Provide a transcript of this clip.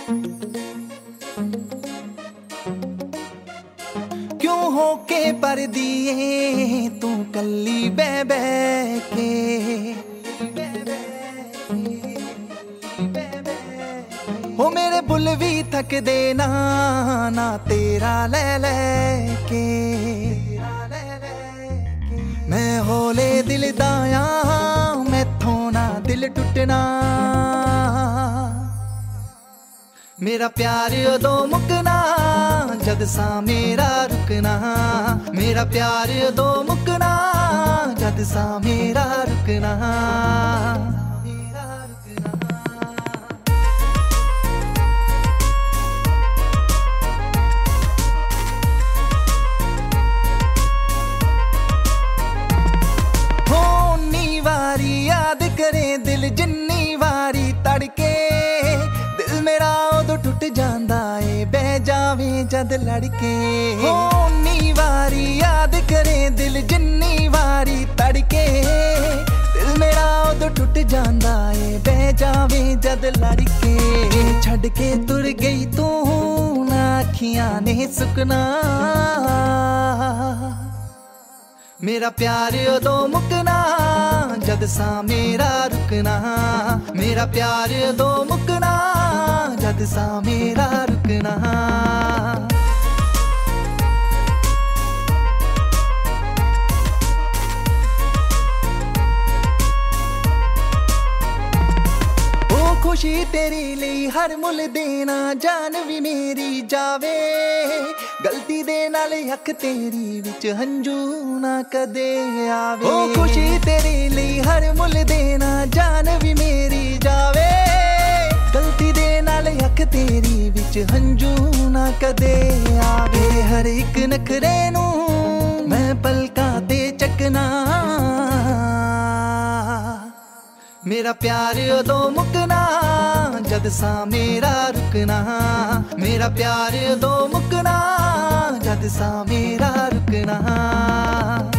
क्यों होके पर दिए तू कल्ली बह बह के, हो मेरे बुल भी थक देना ना तेरा ले ले के। मैं होले दिल दाया मैथों ना दिल टुटना, मेरा प्यार उदों मुकना जद सा मेरा रुकना, मेरा प्यार उदों मुकना जद सा मेरा रुकना। याद करे दिल जिन्नी वारी तड़के, दिल मेरा उदों टुट जांदा ए बह जावे जद लड़के। हो नी वारी याद करे दिल जिन्नी वारी तड़के, दिल मेरा उदों टुट जांदा ए बह जावे जद लड़के। छड़ के तुर गई तू ना अखियां ने सुकना, मेरा प्यार उदों मुकना जद सा मेरा रुकना, मेरा प्यार उदों मुकना जद सा मेरा रुकना। खुशी तेरे लिए हर मुल देना जान भी मेरी जावे, गलती दे नाल अख तेरी विच हंजू ना कदे आवे। ओ खुशी तेरे लिए हर मुल देना जान भी मेरी जावे, गलती दे नाल अख तेरी विच हंजू ना कदे आवे। हर एक नखरे नू मैं पलकां ते चकना, मेरा प्यार उदों मुकना जद सा मेरा रुकना, मेरा प्यार उदों मुकना जद सा मेरा रुकना।